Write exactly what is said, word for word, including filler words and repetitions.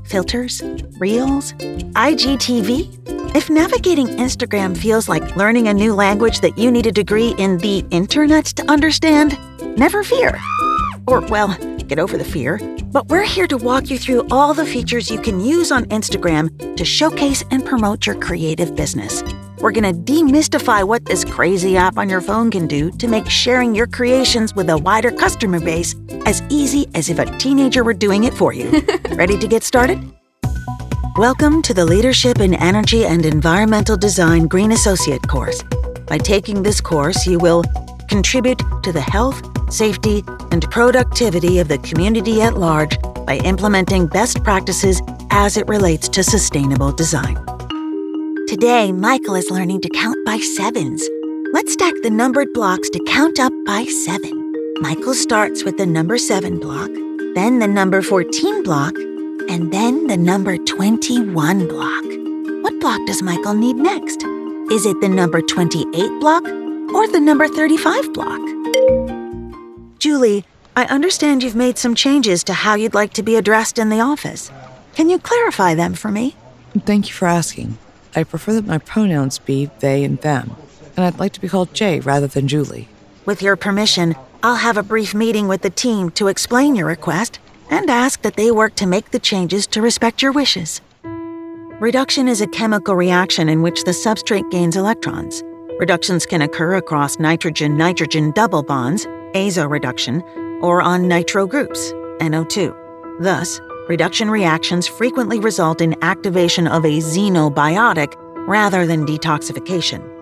filters, reels, I G T V? If navigating Instagram feels like learning a new language that you need a degree in the internet to understand, never fear. Or, well, get over the fear. But we're here to walk you through all the features you can use on Instagram to showcase and promote your creative business. We're going to demystify what this crazy app on your phone can do to make sharing your creations with a wider customer base as easy as if a teenager were doing it for you. Ready to get started? Welcome to the Leadership in Energy and Environmental Design Green Associate course. By taking this course, you will contribute to the health, safety, and productivity of the community at large by implementing best practices as it relates to sustainable design. Today, Michael is learning to count by sevens. Let's stack the numbered blocks to count up by seven. Michael starts with the number seven block, then the number fourteen block, and then the number twenty-one block. What block does Michael need next? Is it the number twenty-eight block or the number thirty-five block? Julie, I understand you've made some changes to how you'd like to be addressed in the office. Can you clarify them for me? Thank you for asking. I prefer that my pronouns be they and them, and I'd like to be called Jay rather than Julie. With your permission, I'll have a brief meeting with the team to explain your request and ask that they work to make the changes to respect your wishes. Reduction is a chemical reaction in which the substrate gains electrons. Reductions can occur across nitrogen-nitrogen double bonds, azo reduction, or on nitro groups, N O two. Thus, reduction reactions frequently result in activation of a xenobiotic rather than detoxification.